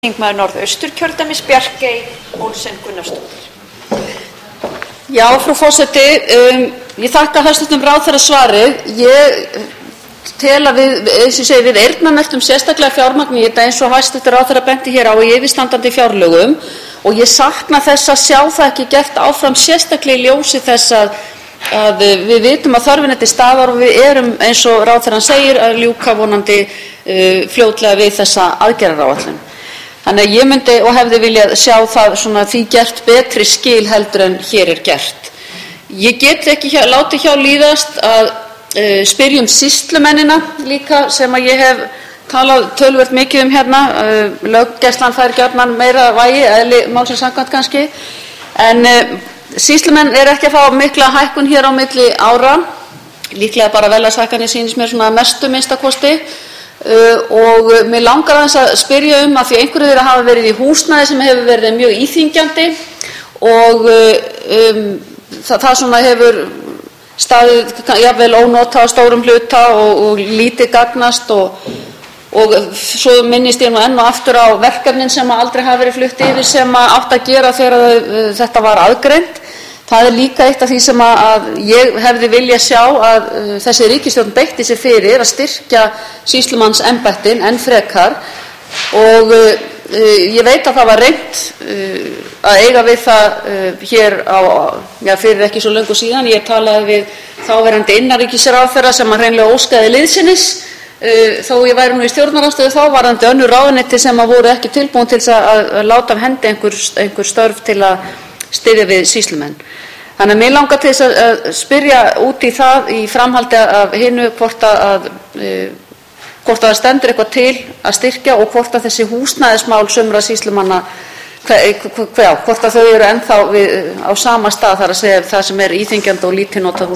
Þingmaður Norðausturkjördæmis, Bjarkey Olsen Gunnarsdóttir. Já, frú forseti, ég þakka hæstv. Ráðherra svarið. Ég tel að við, eins og ég segi, við eyrnamerktum sérstaklega fjármagn í þetta eins og hæstv. Ráðherra benti hér á í yfirstandandi fjárlögum og ég sakna þess að sjá það ekki gert áfram sérstaklega í ljósi þess að við vitum að þörfin er til staðar og við erum, eins og ráðherrann segir, að ljúka vonandi fljótlega við þessa aðgerðaráætlun. Þannig að ég myndi og hefði viljað sjá það svona því gert betri skil heldur en hér er gert. Ég get ekki látið hjá líðast að spyrja sýslumennina líka sem að ég hef talað töluvert mikið hérna. Löggæslan fær gjarnan meira vægi, eðli málsins samkvæmt kannski, en sýslumenn ekki að fá mikla hækkun hér á milli ára, líklega bara verðlagshækkanir sýnist mér svona mestu minnstakosti. Og mig langar aðeins að spyrja að því einhverju þeirra hafa verið í húsnæði sem hefur verið mjög íþyngjandi og það svona hefur staðið jafnvel ónotað á stórum hluta og lítið gagnast og svo minnist ég nú enn og aftur á verkefnin sem aldrei hafa verið flutt yfir sem átt að gera þegar þetta var aðgreint. Það líka eitt af því sem að ég hefði viljað sjá að þessi ríkisstjórn beitti sér fyrir að styrkja sýslumannsembættin enn frekar og ég veit að það var reynt að eiga við það hér fyrir ekki svo löngu síðan. Ég talaði við þáverandi innanríkisráðherra sem hreinlega óskaði liðsinnis þó ég væri nú í stjórnarandstöðu þá varðandi önnur ráðuneyti sem voru ekki tilbúin til að láta af hendi einhver störf til að styðja við sýslumenn. Þannig að mig langar til þess að spyrja út í það í framhaldi af hinu hvort það stendur eitthvað til að styrkja og hvort að þessi húsnæðismál sumra sýslumanna, hvort að þau eru ennþá á sama stað, þar að segja það sem er íþyngjandi og lítið notað